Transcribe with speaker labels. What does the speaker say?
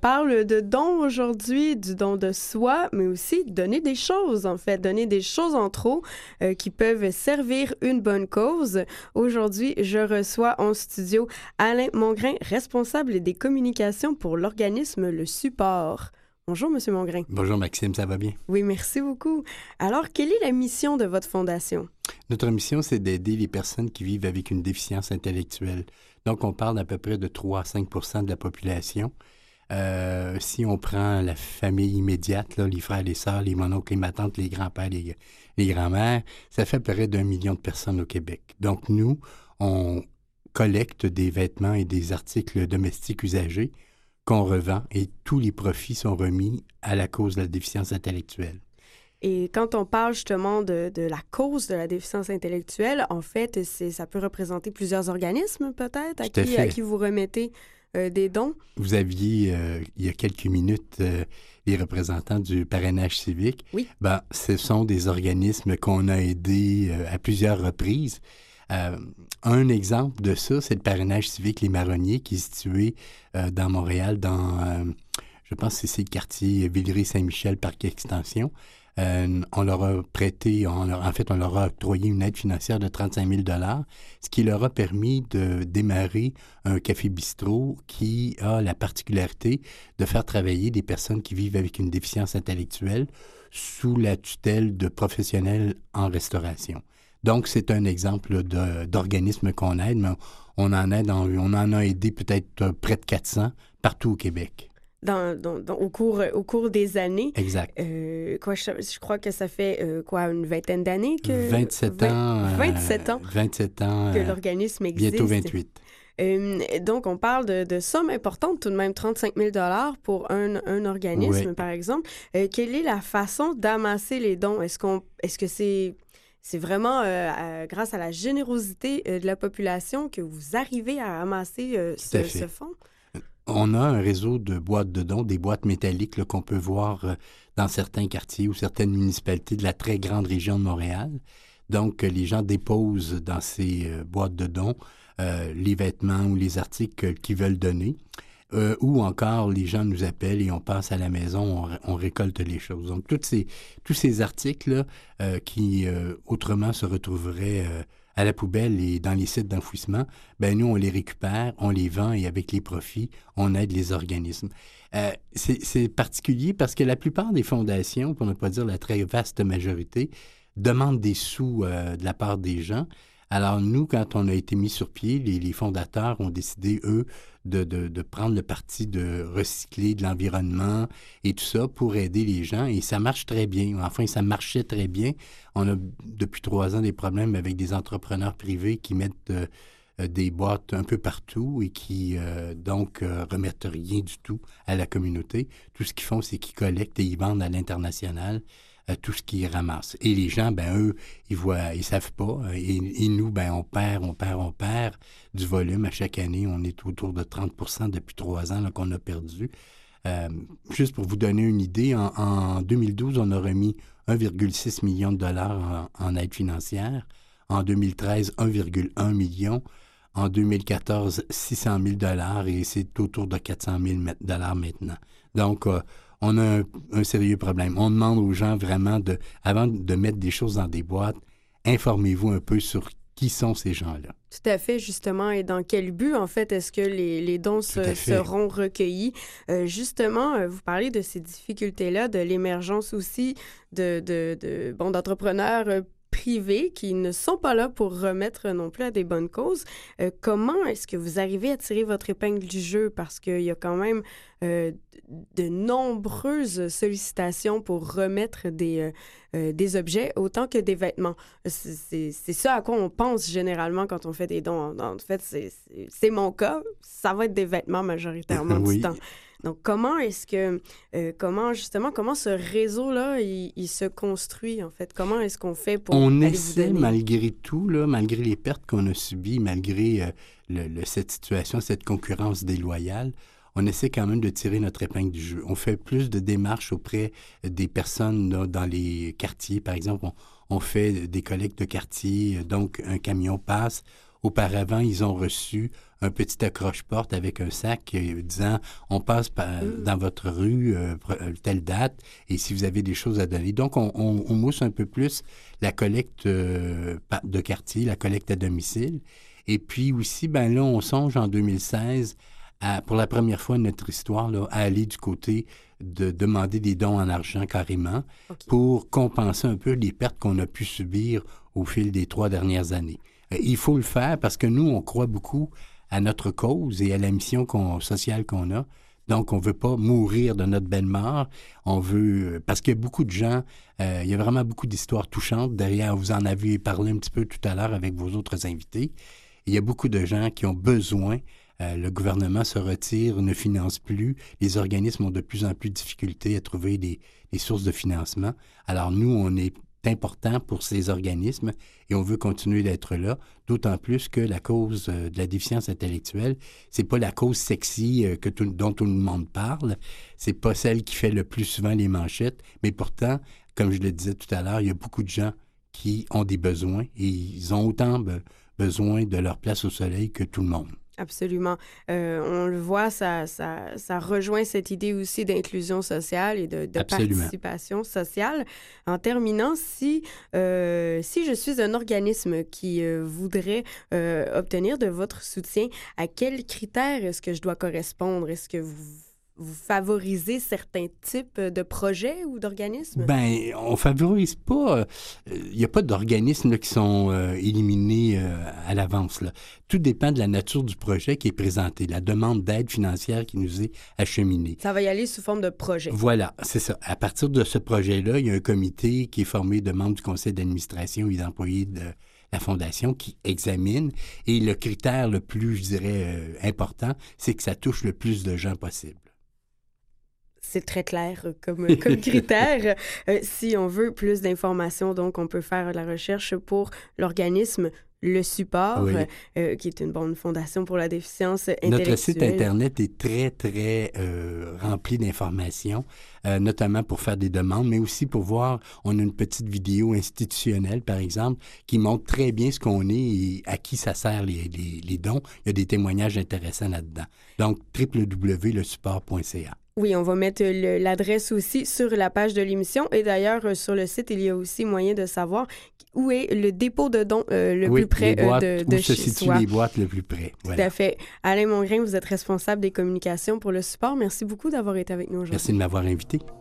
Speaker 1: parle de dons aujourd'hui, du don de soi, mais aussi donner des choses, en fait, donner des choses en trop qui peuvent servir une bonne cause. Aujourd'hui, je reçois en studio Alain Mongrain, responsable des communications pour l'organisme Le Support. Bonjour, Monsieur Mongrain.
Speaker 2: Bonjour, Maxime, ça va bien?
Speaker 1: Oui, merci beaucoup. Alors, quelle est la mission de votre fondation?
Speaker 2: Notre mission, c'est d'aider les personnes qui vivent avec une déficience intellectuelle. Donc, on parle d'à peu près de 3 à 5 % de la population. Si on prend la famille immédiate, là, les frères, les sœurs, les mononcles, les matantes, les grands-pères, les grands-mères, ça fait à peu près d'1 million de personnes au Québec. Donc, nous, on collecte des vêtements et des articles domestiques usagés qu'on revend et tous les profits sont remis à la cause de la déficience intellectuelle.
Speaker 1: Et quand on parle justement de la cause de la déficience intellectuelle, en fait, ça peut représenter plusieurs organismes peut-être à qui vous remettez des dons.
Speaker 2: Vous aviez, il y a quelques minutes, les représentants du parrainage civique.
Speaker 1: Oui.
Speaker 2: Ben, ce sont des organismes qu'on a aidés à plusieurs reprises. Un exemple de ça, c'est le parrainage civique Les Marronniers qui est situé dans Montréal, je pense que c'est le quartier Villeray-Saint-Michel, Parc Extension. On leur a prêté, on leur a octroyé une aide financière de 35 000 $, ce qui leur a permis de démarrer un café-bistrot qui a la particularité de faire travailler des personnes qui vivent avec une déficience intellectuelle sous la tutelle de professionnels en restauration. Donc, c'est un exemple d'organisme qu'on aide, mais on en a aidé peut-être près de 400 partout au Québec.
Speaker 1: Au cours des années.
Speaker 2: Exact.
Speaker 1: Je crois que ça fait une vingtaine d'années que...
Speaker 2: 27 ans.
Speaker 1: 27 ans.
Speaker 2: 27 ans.
Speaker 1: Que l'organisme existe.
Speaker 2: Bientôt 28.
Speaker 1: Donc, on parle de sommes importantes, tout de même 35 000 $ pour un organisme,
Speaker 2: oui.
Speaker 1: Par exemple. Quelle est la façon d'amasser les dons? Est-ce que c'est vraiment grâce à la générosité de la population que vous arrivez à amasser ce fonds?
Speaker 2: On a un réseau de boîtes de dons, des boîtes métalliques là, qu'on peut voir dans certains quartiers ou certaines municipalités de la très grande région de Montréal. Donc, les gens déposent dans ces boîtes de dons les vêtements ou les articles qu'ils veulent donner. Ou encore, les gens nous appellent et on passe à la maison, on récolte les choses. Donc, tous ces articles qui autrement se retrouveraient à la poubelle et dans les sites d'enfouissement, ben nous, on les récupère, on les vend et avec les profits, on aide les organismes. C'est particulier parce que la plupart des fondations, pour ne pas dire la très vaste majorité, demandent des sous de la part des gens. Alors nous, quand on a été mis sur pied, les fondateurs ont décidé, eux, de prendre le parti de recycler de l'environnement et tout ça pour aider les gens. Et ça marche très bien. Enfin, ça marchait très bien. On a, depuis 3 ans, des problèmes avec des entrepreneurs privés qui mettent des boîtes un peu partout et qui, remettent rien du tout à la communauté. Tout ce qu'ils font, c'est qu'ils collectent et ils vendent à l'international tout ce qu'ils ramassent. Et les gens, ben eux, ils savent pas. Et nous, ben on perd du volume. À chaque année, on est autour de 30 % depuis 3 ans là, qu'on a perdu. Juste pour vous donner une idée, en 2012, on a remis 1,6 million de $ en aide financière. En 2013, 1,1 million. En 2014, 600 000 $ et c'est autour de 400 000 $ maintenant. Donc, on a un sérieux problème. On demande aux gens vraiment, avant de mettre des choses dans des boîtes, informez-vous un peu sur qui sont ces gens-là.
Speaker 1: Tout à fait, justement. Et dans quel but, en fait, est-ce que les dons seront recueillis? Justement, vous parlez de ces difficultés-là, de l'émergence aussi d'entrepreneurs privés qui ne sont pas là pour remettre non plus à des bonnes causes. Comment est-ce que vous arrivez à tirer votre épingle du jeu? Parce qu'il y a quand même de nombreuses sollicitations pour remettre des objets autant que des vêtements. C'est ça à quoi on pense généralement quand on fait des dons. En fait, c'est mon cas. Ça va être des vêtements majoritairement du temps. Donc, comment ce réseau-là, il se construit, en fait? Comment est-ce qu'on fait pour
Speaker 2: On essaie, malgré tout, là, malgré les pertes qu'on a subies, malgré cette situation, cette concurrence déloyale, on essaie quand même de tirer notre épingle du jeu. On fait plus de démarches auprès des personnes là, dans les quartiers. Par exemple, on fait des collectes de quartier, donc un camion passe auparavant, ils ont reçu un petit accroche-porte avec un sac disant « On passe dans votre rue telle date et si vous avez des choses à donner. » Donc, on mousse un peu plus la collecte de quartier, la collecte à domicile. Et puis aussi, ben là, on songe en 2016, pour la première fois de notre histoire, là, à aller du côté de demander des dons en argent carrément pour compenser un peu les pertes qu'on a pu subir au fil des 3 dernières années. Il faut le faire parce que nous, on croit beaucoup à notre cause et à la mission sociale qu'on a. Donc, on ne veut pas mourir de notre belle mort. On veut... Parce qu'il y a beaucoup de gens, il y a vraiment beaucoup d'histoires touchantes. Derrière, vous en avez parlé un petit peu tout à l'heure avec vos autres invités. Il y a beaucoup de gens qui ont besoin. Le gouvernement se retire, ne finance plus. Les organismes ont de plus en plus de difficultés à trouver des sources de financement. Alors, nous, on est important pour ces organismes et on veut continuer d'être là, d'autant plus que la cause de la déficience intellectuelle, c'est pas la cause sexy dont tout le monde parle, c'est pas celle qui fait le plus souvent les manchettes, mais pourtant, comme je le disais tout à l'heure, il y a beaucoup de gens qui ont des besoins et ils ont autant besoin de leur place au soleil que tout le monde.
Speaker 1: Absolument. On le voit, ça rejoint cette idée aussi d'inclusion sociale et de participation sociale. En terminant, si je suis un organisme qui voudrait obtenir de votre soutien, à quels critères est-ce que je dois correspondre? Est-ce que vous favorisez certains types de projets ou d'organismes?
Speaker 2: Bien, on ne favorise pas. Il n'y a pas d'organismes qui sont éliminés à l'avance. Là. Tout dépend de la nature du projet qui est présenté, la demande d'aide financière qui nous est acheminée.
Speaker 1: Ça va y aller sous forme de projet.
Speaker 2: Voilà, c'est ça. À partir de ce projet-là, il y a un comité qui est formé de membres du conseil d'administration et d'employés de la Fondation qui examine. Et le critère le plus, je dirais, important, c'est que ça touche le plus de gens possible.
Speaker 1: C'est très clair comme critère. Si on veut plus d'informations, donc on peut faire la recherche pour l'organisme Le Support, qui est une bonne fondation pour la déficience intellectuelle.
Speaker 2: Notre site Internet est très, très rempli d'informations, notamment pour faire des demandes, mais aussi pour voir, on a une petite vidéo institutionnelle, par exemple, qui montre très bien ce qu'on est et à qui ça sert les dons. Il y a des témoignages intéressants là-dedans. Donc, www.lesupport.ca.
Speaker 1: Oui, on va mettre l'adresse aussi sur la page de l'émission. Et d'ailleurs, sur le site, il y a aussi moyen de savoir où est le dépôt de dons le plus près de chez soi. Où se situent
Speaker 2: les boîtes le plus près. Voilà.
Speaker 1: Tout à fait. Alain Mongrain, vous êtes responsable des communications pour Le Support. Merci beaucoup d'avoir été avec nous aujourd'hui.
Speaker 2: Merci de m'avoir invité.